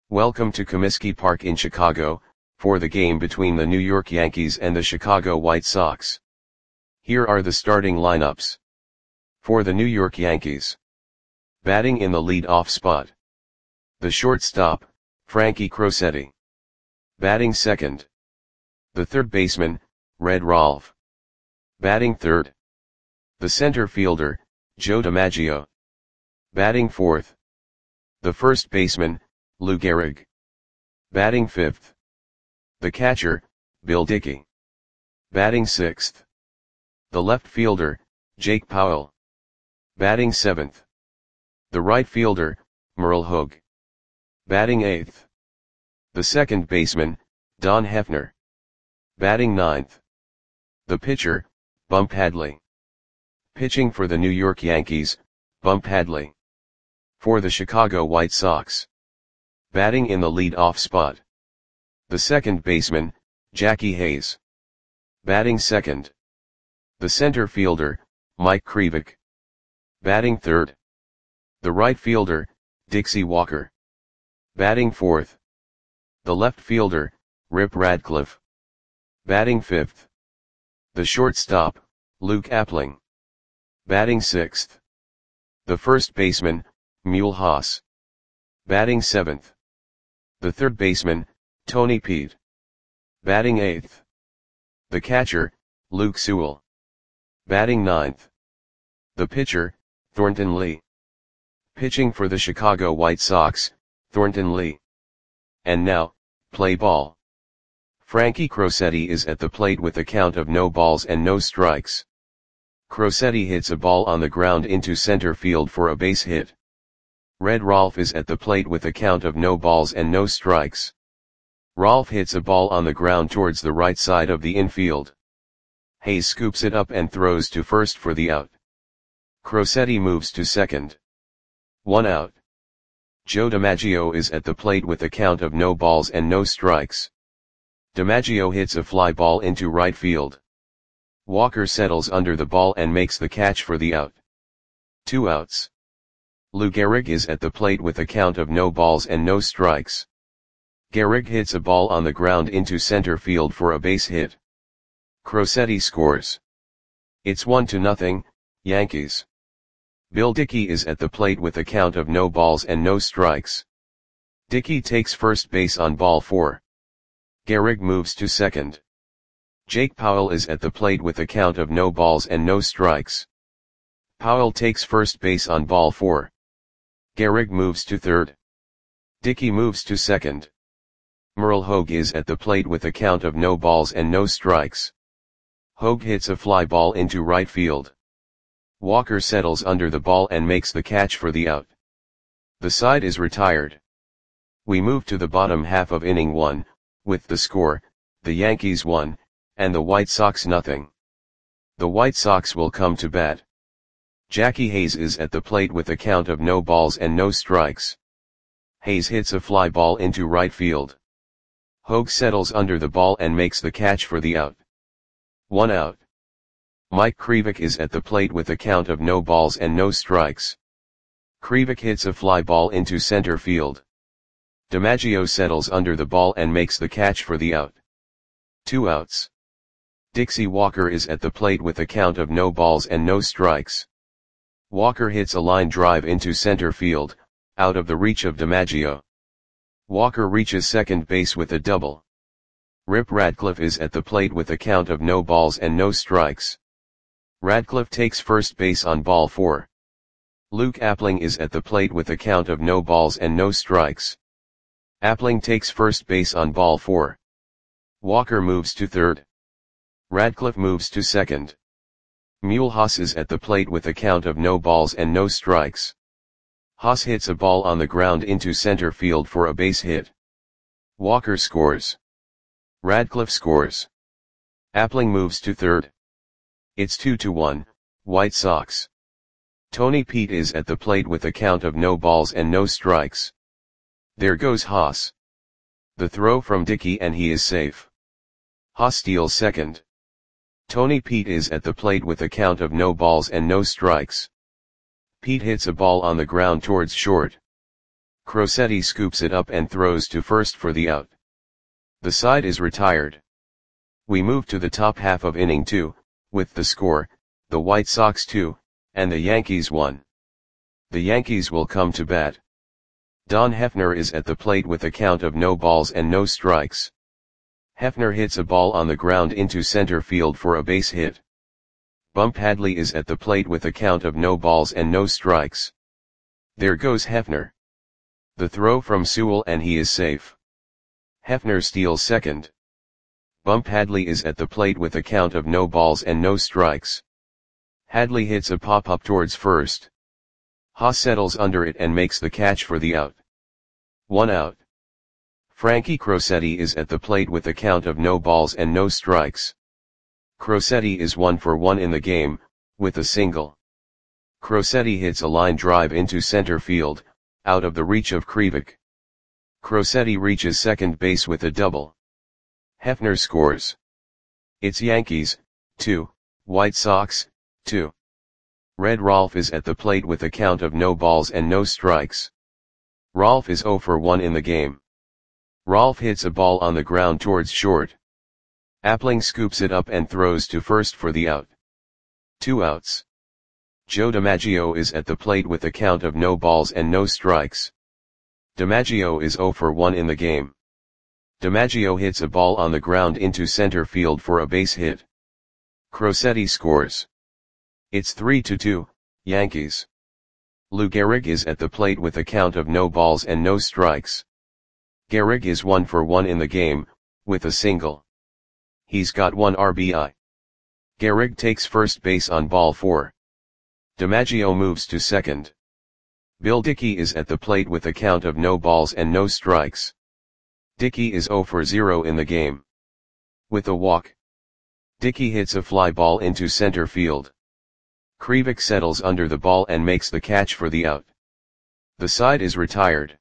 Welcome to Comiskey Park in Chicago, for the game between the New York Yankees and the Chicago White Sox. Here are the starting lineups. For the New York Yankees. Batting in the lead-off spot. The shortstop, Frankie Crosetti. Batting second. The third baseman, Red Rolfe. Batting third. The center fielder, Joe DiMaggio. Batting fourth. The first baseman, Lou Gehrig. Batting fifth. The catcher, Bill Dickey. Batting sixth. The left fielder, Jake Powell. Batting seventh. The right fielder, Merle Hogue. Batting eighth. The second baseman, Don Hefner. Batting ninth. The pitcher, Bump Hadley. Pitching for the New York Yankees, Bump Hadley. For the Chicago White Sox. Batting in the lead-off spot. The second baseman, Jackie Hayes. Batting second. The center fielder, Mike Krivik. Batting third. The right fielder, Dixie Walker. Batting fourth. The left fielder, Rip Radcliffe. Batting fifth. The shortstop, Luke Appling. Batting sixth. The first baseman, Mule Haas. Batting seventh. The third baseman, Tony Pete. Batting eighth. The catcher, Luke Sewell. Batting ninth. The pitcher, Thornton Lee. Pitching for the Chicago White Sox, Thornton Lee. And now, play ball. Frankie Crosetti is at the plate with a count of no balls and no strikes. Crosetti hits a ball on the ground into center field for a base hit. Red Rolfe is at the plate with a count of no balls and no strikes. Rolfe hits a ball on the ground towards the right side of the infield. Hayes scoops it up and throws to first for the out. Crosetti moves to second. 1 out. Joe DiMaggio is at the plate with a count of no balls and no strikes. DiMaggio hits a fly ball into right field. Walker settles under the ball and makes the catch for the out. 2 outs. Lou Gehrig is at the plate with a count of no balls and no strikes. Gehrig hits a ball on the ground into center field for a base hit. Crosetti scores. It's 1-0, Yankees. Bill Dickey is at the plate with a count of no balls and no strikes. Dickey takes first base on ball 4. Gehrig moves to second. Jake Powell is at the plate with a count of no balls and no strikes. Powell takes first base on ball 4. Gehrig moves to third. Dickey moves to second. Merle Hogue is at the plate with a count of no balls and no strikes. Hogue hits a fly ball into right field. Walker settles under the ball and makes the catch for the out. The side is retired. We move to the bottom half of inning 1, with the score, the Yankees 1, and the White Sox 0. The White Sox will come to bat. Jackie Hayes is at the plate with a count of no balls and no strikes. Hayes hits a fly ball into right field. Hogue settles under the ball and makes the catch for the out. 1 out. Mike Krivik is at the plate with a count of no balls and no strikes. Krivik hits a fly ball into center field. DiMaggio settles under the ball and makes the catch for the out. 2 outs. Dixie Walker is at the plate with a count of no balls and no strikes. Walker hits a line drive into center field, out of the reach of DiMaggio. Walker reaches second base with a double. Rip Radcliffe is at the plate with a count of no balls and no strikes. Radcliffe takes first base on ball 4. Luke Appling is at the plate with a count of no balls and no strikes. Appling takes first base on ball 4. Walker moves to third. Radcliffe moves to second. Mule Haas is at the plate with a count of no balls and no strikes. Haas hits a ball on the ground into center field for a base hit. Walker scores. Radcliffe scores. Appling moves to third. It's 2-1, White Sox. Tony Pete is at the plate with a count of no balls and no strikes. There goes Haas. The throw from Dickey and he is safe. Haas steals second. Tony Pete is at the plate with a count of no balls and no strikes. Pete hits a ball on the ground towards short. Crosetti scoops it up and throws to first for the out. The side is retired. We move to the top half of inning 2, with the score, the White Sox 2, and the Yankees 1. The Yankees will come to bat. Don Hefner is at the plate with a count of no balls and no strikes. Hefner hits a ball on the ground into center field for a base hit. Bump Hadley is at the plate with a count of no balls and no strikes. There goes Hefner. The throw from Sewell and he is safe. Hefner steals second. Bump Hadley is at the plate with a count of no balls and no strikes. Hadley hits a pop-up towards first. Haas settles under it and makes the catch for the out. 1 out. Frankie Crosetti is at the plate with a count of no balls and no strikes. Crosetti is 1 for 1 in the game, with a single. Crosetti hits a line drive into center field, out of the reach of Krivik. Crosetti reaches second base with a double. Hefner scores. It's Yankees, 2, White Sox, 2. Red Rolf is at the plate with a count of no balls and no strikes. Rolf is 0 for 1 in the game. Rolf hits a ball on the ground towards short. Appling scoops it up and throws to first for the out. 2 outs. Joe DiMaggio is at the plate with a count of no balls and no strikes. DiMaggio is 0 for 1 in the game. DiMaggio hits a ball on the ground into center field for a base hit. Crosetti scores. It's 3-2, Yankees. Lou Gehrig is at the plate with a count of no balls and no strikes. Gehrig is 1 for 1 in the game, with a single. He's got 1 RBI. Gehrig takes first base on ball 4. DiMaggio moves to second. Bill Dickey is at the plate with a count of no balls and no strikes. Dickey is 0 for 0 in the game. With a walk. Dickey hits a fly ball into center field. Krivik settles under the ball and makes the catch for the out. The side is retired.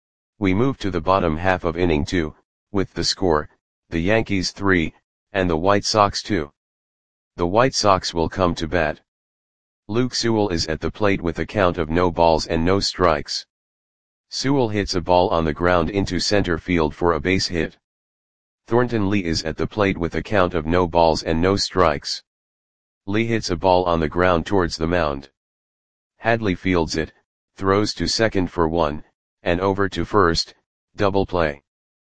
We move to the bottom half of inning 2, with the score, the Yankees 3, and the White Sox 2. The White Sox will come to bat. Luke Sewell is at the plate with a count of no balls and no strikes. Sewell hits a ball on the ground into center field for a base hit. Thornton Lee is at the plate with a count of no balls and no strikes. Lee hits a ball on the ground towards the mound. Hadley fields it, throws to second for 1, and over to first, double play.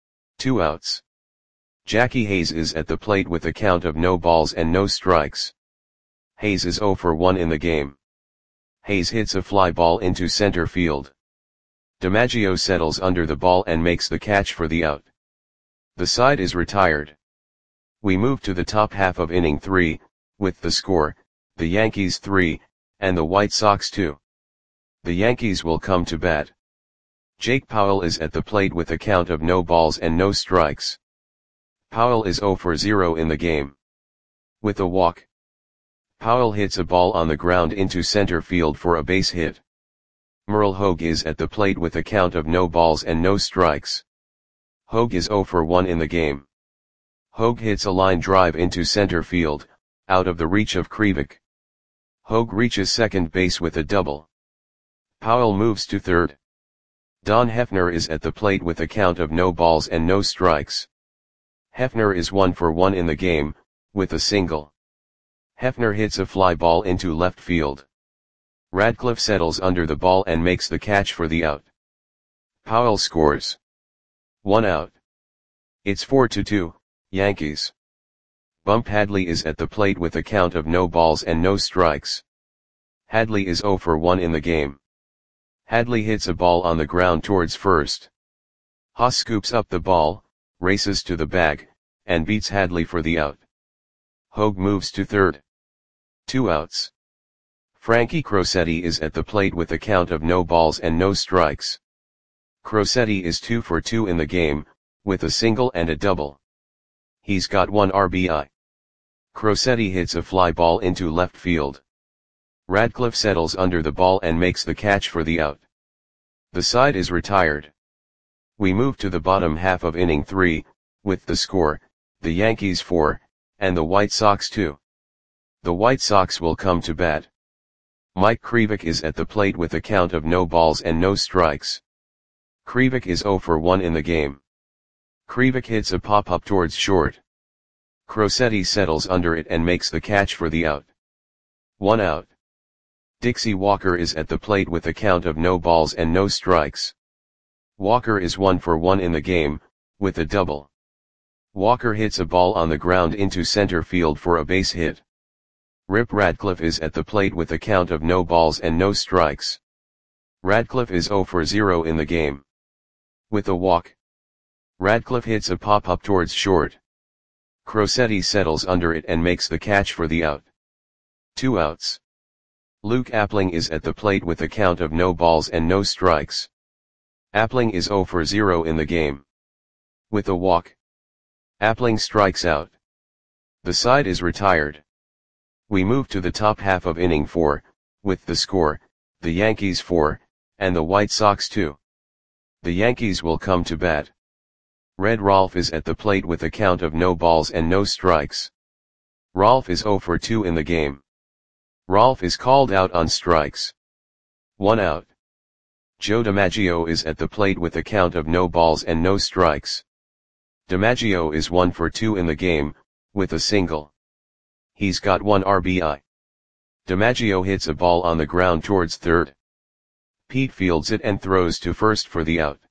2 outs. Jackie Hayes is at the plate with a count of no balls and no strikes. Hayes is 0 for 1 in the game. Hayes hits a fly ball into center field. DiMaggio settles under the ball and makes the catch for the out. The side is retired. We move to the top half of inning 3, with the score, the Yankees 3, and the White Sox 2. The Yankees will come to bat. Jake Powell is at the plate with a count of no balls and no strikes. Powell is 0 for 0 in the game. With a walk. Powell hits a ball on the ground into center field for a base hit. Merle Hogue is at the plate with a count of no balls and no strikes. Hogue is 0 for 1 in the game. Hogue hits a line drive into center field, out of the reach of Krivik. Hogue reaches second base with a double. Powell moves to third. Don Hefner is at the plate with a count of no balls and no strikes. Hefner is 1 for 1 in the game, with a single. Hefner hits a fly ball into left field. Radcliffe settles under the ball and makes the catch for the out. Powell scores. 1 out. It's 4-2, Yankees. Bump Hadley is at the plate with a count of no balls and no strikes. Hadley is 0 for 1 in the game. Hadley hits a ball on the ground towards first. Haas scoops up the ball, races to the bag, and beats Hadley for the out. Hogue moves to third. 2 outs. Frankie Crosetti is at the plate with a count of no balls and no strikes. Crosetti is 2 for 2 in the game, with a single and a double. He's got 1 RBI. Crosetti hits a fly ball into left field. Radcliffe settles under the ball and makes the catch for the out. The side is retired. We move to the bottom half of inning 3, with the score, the Yankees 4, and the White Sox 2. The White Sox will come to bat. Mike Krivik is at the plate with a count of no balls and no strikes. Krivik is 0 for 1 in the game. Krivik hits a pop-up towards short. Crosetti settles under it and makes the catch for the out. 1 out. Dixie Walker is at the plate with a count of no balls and no strikes. Walker is 1 for 1 in the game, with a double. Walker hits a ball on the ground into center field for a base hit. Rip Radcliffe is at the plate with a count of no balls and no strikes. Radcliffe is 0 for 0 in the game. With a walk. Radcliffe hits a pop-up towards short. Crosetti settles under it and makes the catch for the out. 2 outs. Luke Appling is at the plate with a count of no balls and no strikes. Appling is 0 for 0 in the game. With a walk. Appling strikes out. The side is retired. We move to the top half of inning 4, with the score, the Yankees 4, and the White Sox 2. The Yankees will come to bat. Red Rolfe is at the plate with a count of no balls and no strikes. Rolfe is 0 for 2 in the game. Rolfe is called out on strikes. 1 out. Joe DiMaggio is at the plate with a count of no balls and no strikes. DiMaggio is 1 for 2 in the game, with a single. He's got 1 RBI. DiMaggio hits a ball on the ground towards third. Pete fields it and throws to first for the out.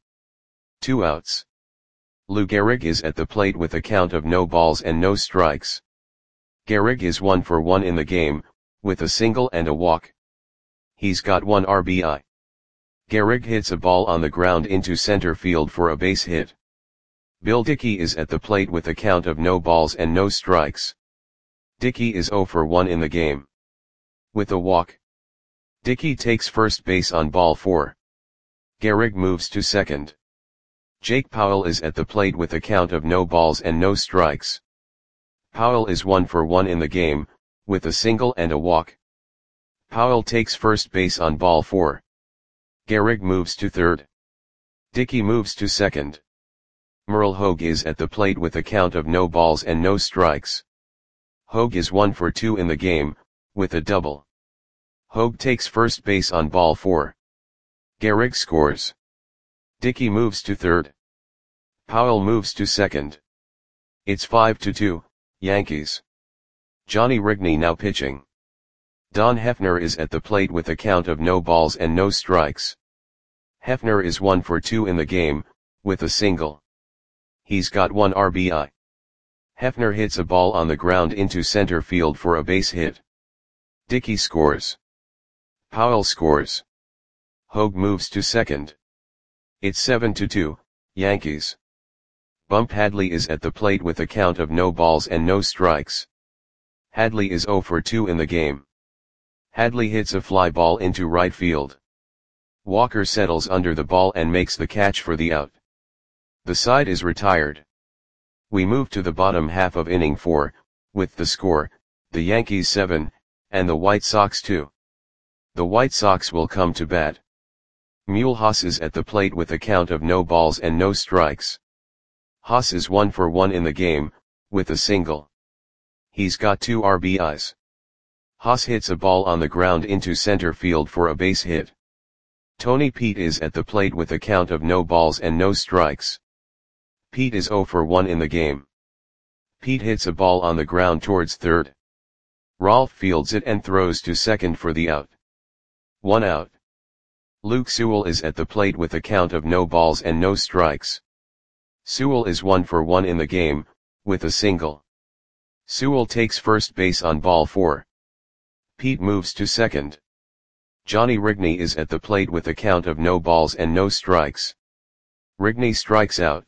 2 outs. Lou Gehrig is at the plate with a count of no balls and no strikes. Gehrig is 1 for 1 in the game, with a single and a walk. He's got 1 RBI. Gehrig hits a ball on the ground into center field for a base hit. Bill Dickey is at the plate with a count of no balls and no strikes. Dickey is 0 for 1 in the game. With a walk. Dickey takes first base on ball 4. Gehrig moves to second. Jake Powell is at the plate with a count of no balls and no strikes. Powell is 1 for 1 in the game, with a single and a walk. Powell takes first base on ball 4. Gehrig moves to third. Dickey moves to second. Merle Hogue is at the plate with a count of no balls and no strikes. Hogue is 1 for 2 in the game, with a double. Hogue takes first base on ball 4. Gehrig scores. Dickey moves to third. Powell moves to second. It's 5-2, Yankees. Johnny Rigney now pitching. Don Hefner is at the plate with a count of no balls and no strikes. Hefner is 1 for 2 in the game, with a single. He's got 1 RBI. Hefner hits a ball on the ground into center field for a base hit. Dickey scores. Powell scores. Hogue moves to second. It's 7-2, Yankees. Bump Hadley is at the plate with a count of no balls and no strikes. Hadley is 0 for 2 in the game. Hadley hits a fly ball into right field. Walker settles under the ball and makes the catch for the out. The side is retired. We move to the bottom half of inning 4, with the score, the Yankees 7, and the White Sox 2. The White Sox will come to bat. Mule Haas is at the plate with a count of no balls and no strikes. Haas is 1 for 1 in the game, with a single. He's got 2 RBIs. Haas hits a ball on the ground into center field for a base hit. Tony Pete is at the plate with a count of no balls and no strikes. Pete is 0 for 1 in the game. Pete hits a ball on the ground towards third. Rolfe fields it and throws to second for the out. 1 out. Luke Sewell is at the plate with a count of no balls and no strikes. Sewell is 1 for 1 in the game, with a single. Sewell takes first base on ball 4. Pete moves to second. Johnny Rigney is at the plate with a count of no balls and no strikes. Rigney strikes out.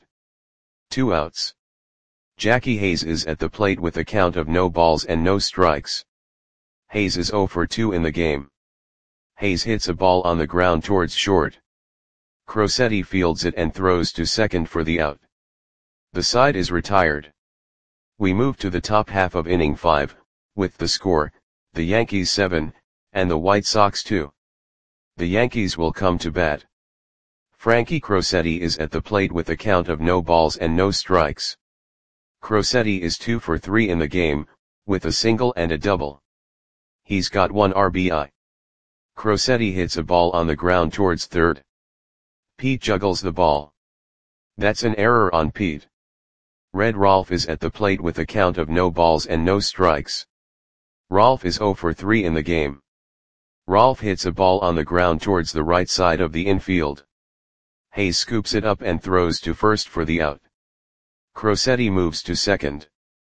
2 outs. Jackie Hayes is at the plate with a count of no balls and no strikes. Hayes is 0 for 2 in the game. Hayes hits a ball on the ground towards short. Crosetti fields it and throws to second for the out. The side is retired. We move to the top half of inning 5, with the score, the Yankees 7, and the White Sox 2. The Yankees will come to bat. Frankie Crosetti is at the plate with a count of no balls and no strikes. Crosetti is 2 for 3 in the game, with a single and a double. He's got 1 RBI. Crosetti hits a ball on the ground towards third. Pete juggles the ball. That's an error on Pete. Red Rolf is at the plate with a count of no balls and no strikes. Rolf is 0 for 3 in the game. Rolf hits a ball on the ground towards the right side of the infield. Hayes scoops it up and throws to first for the out. Crosetti moves to second.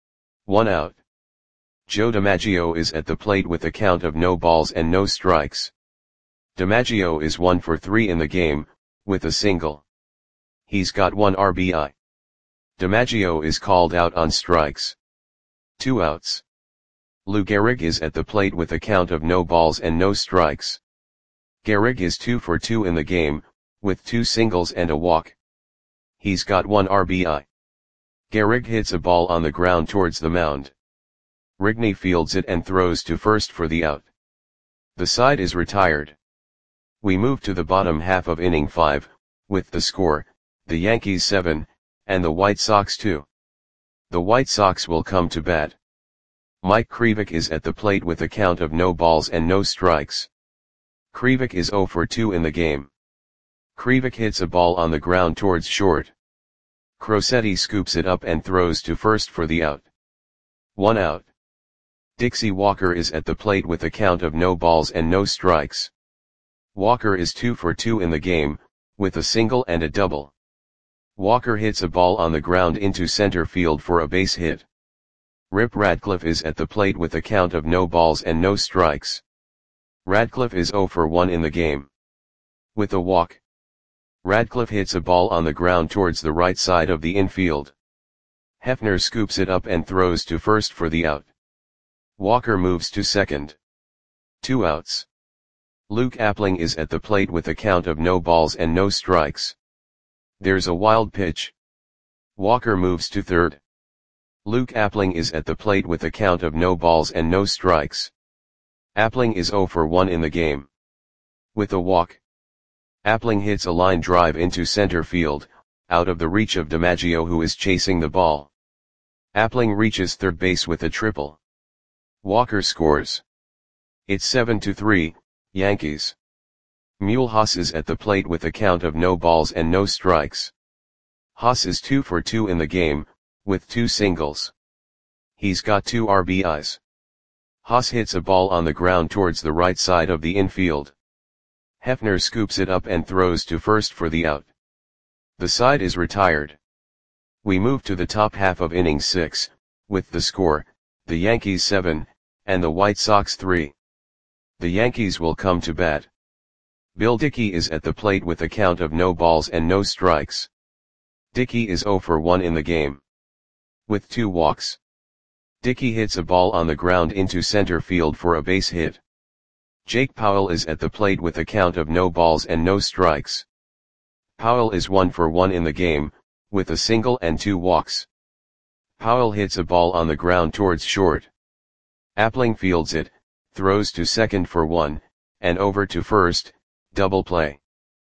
1 out. Joe DiMaggio is at the plate with a count of no balls and no strikes. DiMaggio is 1 for 3 in the game, with a single. He's got 1 RBI. DiMaggio is called out on strikes. 2 outs. Lou Gehrig is at the plate with a count of no balls and no strikes. Gehrig is 2 for 2 in the game, with 2 singles and a walk. He's got 1 RBI. Gehrig hits a ball on the ground towards the mound. Rigney fields it and throws to first for the out. The side is retired. We move to the bottom half of inning 5, with the score, the Yankees 7, and the White Sox 2. The White Sox will come to bat. Mike Krivik is at the plate with a count of no balls and no strikes. Krivik is 0 for 2 in the game. Krivik hits a ball on the ground towards short. Crosetti scoops it up and throws to first for the out. 1 out. Dixie Walker is at the plate with a count of no balls and no strikes. Walker is 2 for 2 in the game, with a single and a double. Walker hits a ball on the ground into center field for a base hit. Rip Radcliffe is at the plate with a count of no balls and no strikes. Radcliffe is 0 for 1 in the game. With a walk. Radcliffe hits a ball on the ground towards the right side of the infield. Hefner scoops it up and throws to first for the out. Walker moves to second. 2 outs. Luke Appling is at the plate with a count of no balls and no strikes. There's a wild pitch. Walker moves to third. Luke Appling is at the plate with a count of no balls and no strikes. Appling is 0 for 1 in the game. With a walk. Appling hits a line drive into center field, out of the reach of DiMaggio who is chasing the ball. Appling reaches third base with a triple. Walker scores. It's 7-3, Yankees. Mulhouse is at the plate with a count of no balls and no strikes. Haas is 2 for 2 in the game, with 2 singles. He's got 2 RBIs. Haas hits a ball on the ground towards the right side of the infield. Hefner scoops it up and throws to first for the out. The side is retired. We move to the top half of inning 6, with the score, the Yankees 7, and the White Sox 3. The Yankees will come to bat. Bill Dickey is at the plate with a count of no balls and no strikes. Dickey is 0 for 1 in the game. With 2 walks. Dickey hits a ball on the ground into center field for a base hit. Jake Powell is at the plate with a count of no balls and no strikes. Powell is 1 for 1 in the game, with a single and 2 walks. Powell hits a ball on the ground towards short. Appling fields it, throws to second for 1, and over to first, double play.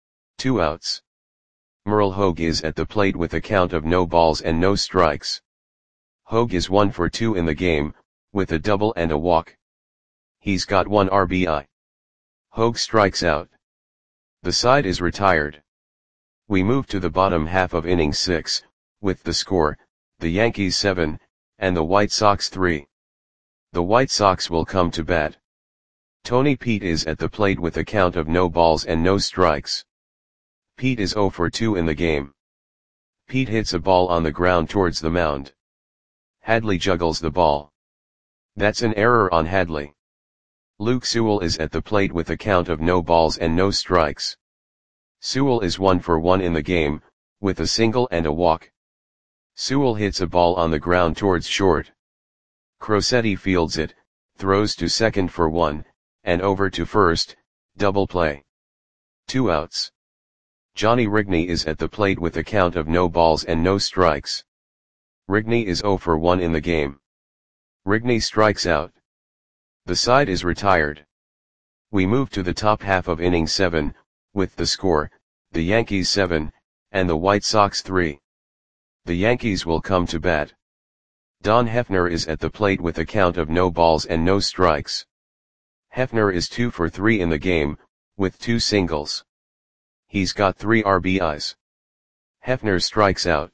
2 outs. Merle Hogue is at the plate with a count of no balls and no strikes. Hogue is 1 for 2 in the game, with a double and a walk. He's got 1 RBI. Hogue strikes out. The side is retired. We move to the bottom half of inning 6, with the score, the Yankees 7, and the White Sox 3. The White Sox will come to bat. Tony Pete is at the plate with a count of no balls and no strikes. Pete is 0 for 2 in the game. Pete hits a ball on the ground towards the mound. Hadley juggles the ball. That's an error on Hadley. Luke Sewell is at the plate with a count of no balls and no strikes. Sewell is 1 for 1 in the game, with a single and a walk. Sewell hits a ball on the ground towards short. Crosetti fields it, throws to second for 1, and over to first, double play. 2 outs. Johnny Rigney is at the plate with a count of no balls and no strikes. Rigney is 0 for 1 in the game. Rigney strikes out. The side is retired. We move to the top half of inning 7, with the score, the Yankees 7, and the White Sox 3. The Yankees will come to bat. Don Hefner is at the plate with a count of no balls and no strikes. Hefner is 2 for 3 in the game, with 2 singles. He's got 3 RBIs. Hefner strikes out.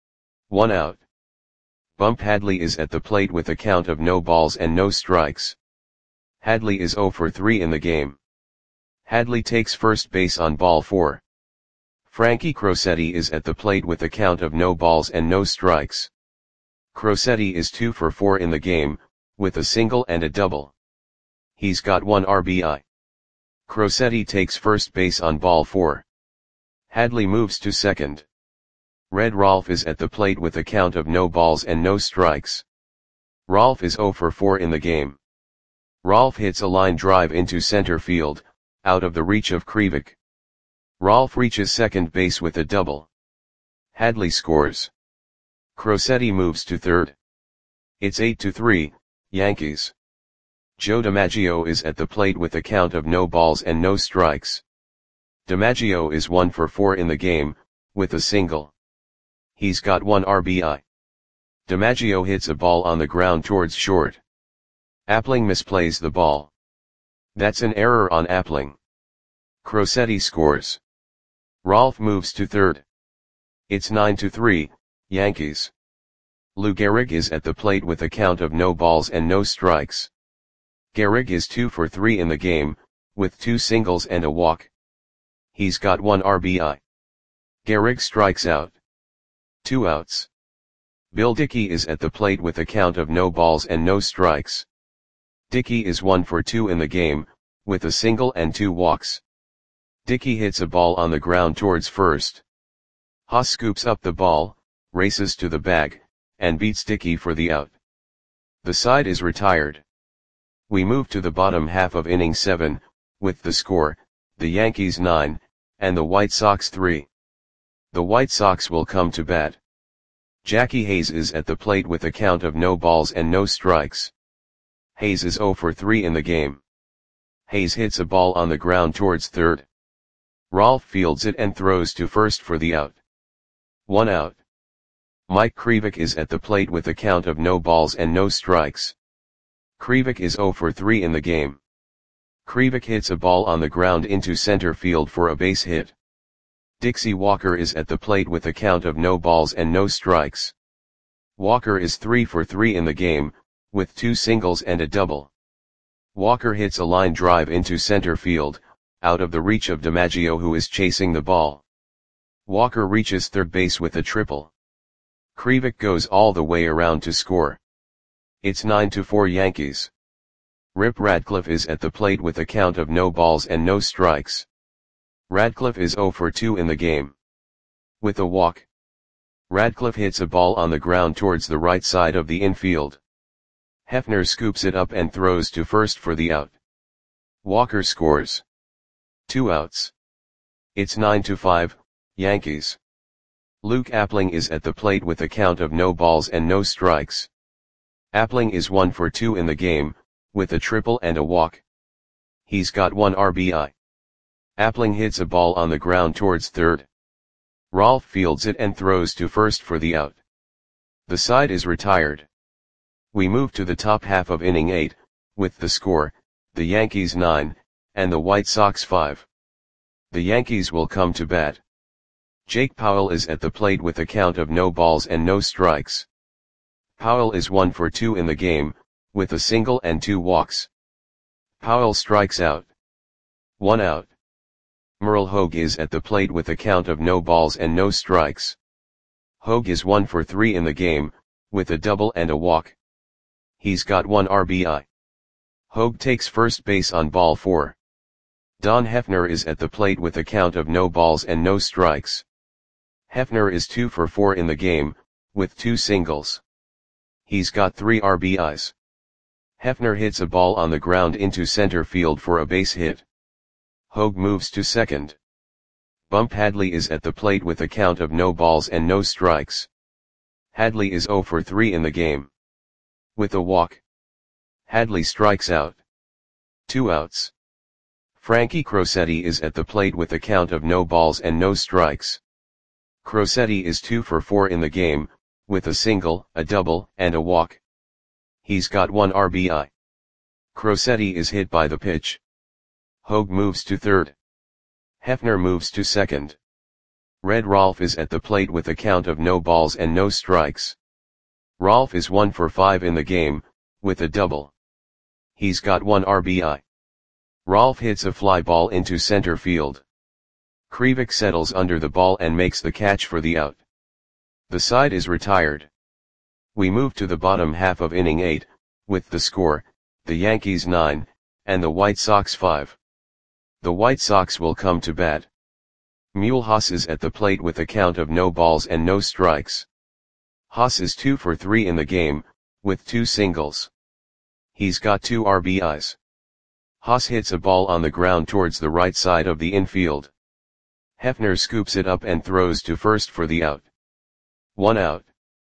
1 out. Bump Hadley is at the plate with a count of no balls and no strikes. Hadley is 0 for 3 in the game. Hadley takes first base on ball 4. Frankie Crosetti is at the plate with a count of no balls and no strikes. Crosetti is 2 for 4 in the game, with a single and a double. He's got 1 RBI. Crosetti takes first base on ball 4. Hadley moves to second. Red Rolf is at the plate with a count of no balls and no strikes. Rolf is 0 for 4 in the game. Rolf hits a line drive into center field, out of the reach of Krivik. Rolf reaches second base with a double. Hadley scores. Crosetti moves to third. It's 8-3, Yankees. Joe DiMaggio is at the plate with a count of no balls and no strikes. DiMaggio is 1 for 4 in the game, with a single. He's got 1 RBI. DiMaggio hits a ball on the ground towards short. Appling misplays the ball. That's an error on Appling. Crosetti scores. Rolf moves to third. It's 9-3, Yankees. Lou Gehrig is at the plate with a count of no balls and no strikes. Gehrig is 2 for 3 in the game, with 2 singles and a walk. He's got 1 RBI. Gehrig strikes out. 2 outs. Bill Dickey is at the plate with a count of no balls and no strikes. Dickey is 1 for 2 in the game, with a single and 2 walks. Dickey hits a ball on the ground towards first. Haas scoops up the ball, races to the bag, and beats Dickey for the out. The side is retired. We move to the bottom half of inning 7, with the score, the Yankees 9, and the White Sox 3. The White Sox will come to bat. Jackie Hayes is at the plate with a count of no balls and no strikes. Hayes is 0 for 3 in the game. Hayes hits a ball on the ground towards third. Rolf fields it and throws to first for the out. 1 out. Mike Krivik is at the plate with a count of no balls and no strikes. Krivik is 0 for 3 in the game. Krivik hits a ball on the ground into center field for a base hit. Dixie Walker is at the plate with a count of no balls and no strikes. Walker is 3 for 3 in the game, with 2 singles and a double. Walker hits a line drive into center field, out of the reach of DiMaggio who is chasing the ball. Walker reaches third base with a triple. Krivik goes all the way around to score. It's 9-4 Yankees. Rip Radcliffe is at the plate with a count of no balls and no strikes. Radcliffe is 0 for 2 in the game. With a walk. Radcliffe hits a ball on the ground towards the right side of the infield. Hefner scoops it up and throws to first for the out. Walker scores. 2 outs. It's 9-5, Yankees. Luke Appling is at the plate with a count of no balls and no strikes. Appling is 1 for 2 in the game, with a triple and a walk. He's got 1 RBI. Appling hits a ball on the ground towards third. Rolf fields it and throws to first for the out. The side is retired. We move to the top half of inning 8, with the score, the Yankees 9, and the White Sox 5. The Yankees will come to bat. Jake Powell is at the plate with a count of no balls and no strikes. Powell is 1 for 2 in the game, with a single and 2 walks. Powell strikes out. 1 out. Merle Hogue is at the plate with a count of no balls and no strikes. Hogue is 1 for 3 in the game, with a double and a walk. He's got 1 RBI. Hogue takes first base on ball 4. Don Hefner is at the plate with a count of no balls and no strikes. Hefner is 2 for 4 in the game, with 2 singles. He's got 3 RBIs. Hefner hits a ball on the ground into center field for a base hit. Hogue moves to second. Bump Hadley is at the plate with a count of no balls and no strikes. Hadley is 0 for 3 in the game. With a walk. Hadley strikes out. 2 outs. Frankie Crosetti is at the plate with a count of no balls and no strikes. Crosetti is 2 for 4 in the game, with a single, a double, and a walk. He's got 1 RBI. Crosetti is hit by the pitch. Hogue moves to third. Hefner moves to second. Red Rolf is at the plate with a count of no balls and no strikes. Rolf is 1 for 5 in the game, with a double. He's got 1 RBI. Rolf hits a fly ball into center field. Krivik settles under the ball and makes the catch for the out. The side is retired. We move to the bottom half of inning 8, with the score, the Yankees 9, and the White Sox 5. The White Sox will come to bat. Mulhouse is at the plate with a count of no balls and no strikes. Haas is 2 for 3 in the game, with 2 singles. He's got 2 RBIs. Haas hits a ball on the ground towards the right side of the infield. Hefner scoops it up and throws to first for the out. 1 out.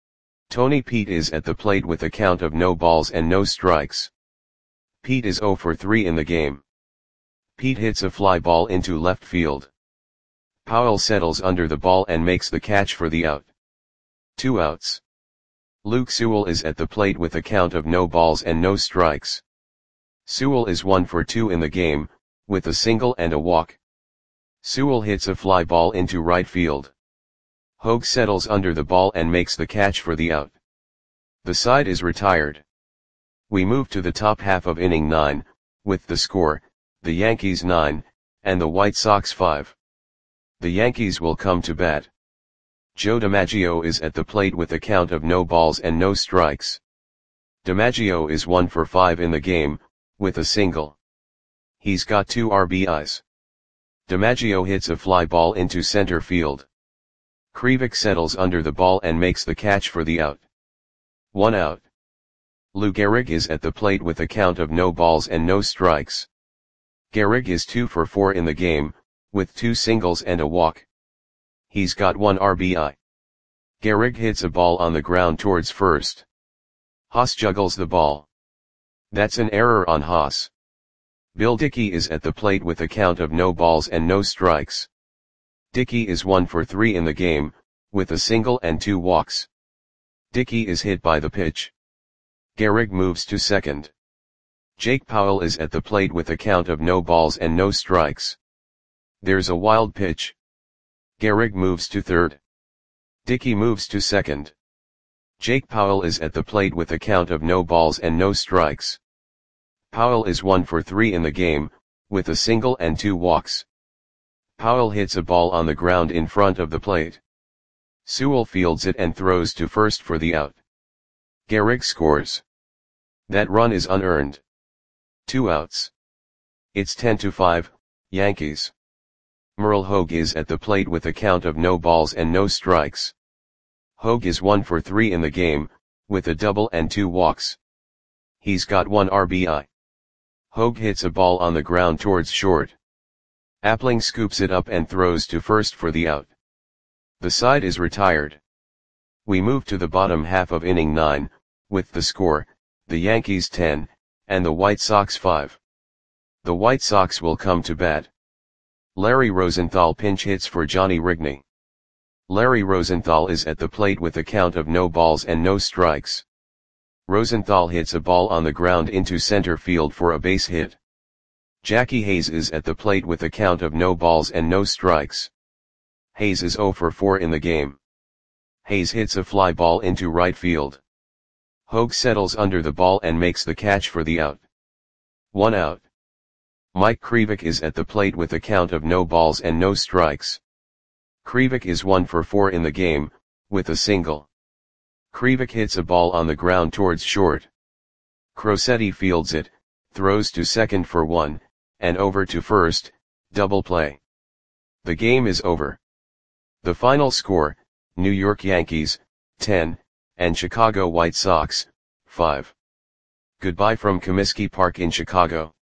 Tony Pete is at the plate with a count of no balls and no strikes. Pete is 0 for 3 in the game. Pete hits a fly ball into left field. Powell settles under the ball and makes the catch for the out. 2 outs. Luke Sewell is at the plate with a count of no balls and no strikes. Sewell is 1 for 2 in the game, with a single and a walk. Sewell hits a fly ball into right field. Hogue settles under the ball and makes the catch for the out. The side is retired. We move to the top half of inning 9, with the score, the Yankees 9, and the White Sox 5. The Yankees will come to bat. Joe DiMaggio is at the plate with a count of no balls and no strikes. DiMaggio is 1 for 5 in the game, with a single. He's got 2 RBIs. DiMaggio hits a fly ball into center field. Krivik settles under the ball and makes the catch for the out. 1 out. Lou Gehrig is at the plate with a count of no balls and no strikes. Gehrig is 2 for 4 in the game, with 2 singles and a walk. He's got 1 RBI. Gehrig hits a ball on the ground towards first. Haas juggles the ball. That's an error on Haas. Bill Dickey is at the plate with a count of no balls and no strikes. Dickey is 1 for 3 in the game, with a single and 2 walks. Dickey is hit by the pitch. Gehrig moves to second. Jake Powell is at the plate with a count of no balls and no strikes. There's a wild pitch. Gehrig moves to third. Dickey moves to second. Jake Powell is at the plate with a count of no balls and no strikes. Powell is 1 for 3 in the game, with a single and 2 walks. Powell hits a ball on the ground in front of the plate. Sewell fields it and throws to first for the out. Gehrig scores. That run is unearned. 2 outs. It's 10-5, Yankees. Merle Hogue is at the plate with a count of no balls and no strikes. Hogue is 1 for 3 in the game, with a double and 2 walks. He's got 1 RBI. Hogue hits a ball on the ground towards short. Appling scoops it up and throws to first for the out. The side is retired. We move to the bottom half of inning 9, with the score, the Yankees 10, and the White Sox 5. The White Sox will come to bat. Larry Rosenthal pinch hits for Johnny Rigney. Larry Rosenthal is at the plate with a count of no balls and no strikes. Rosenthal hits a ball on the ground into center field for a base hit. Jackie Hayes is at the plate with a count of no balls and no strikes. Hayes is 0 for 4 in the game. Hayes hits a fly ball into right field. Hogue settles under the ball and makes the catch for the out. 1 out. Mike Krivik is at the plate with a count of no balls and no strikes. Krivik is 1 for 4 in the game, with a single. Krivik hits a ball on the ground towards short. Crosetti fields it, throws to second for 1, and over to first, double play. The game is over. The final score, New York Yankees, 10, and Chicago White Sox, 5. Goodbye from Comiskey Park in Chicago.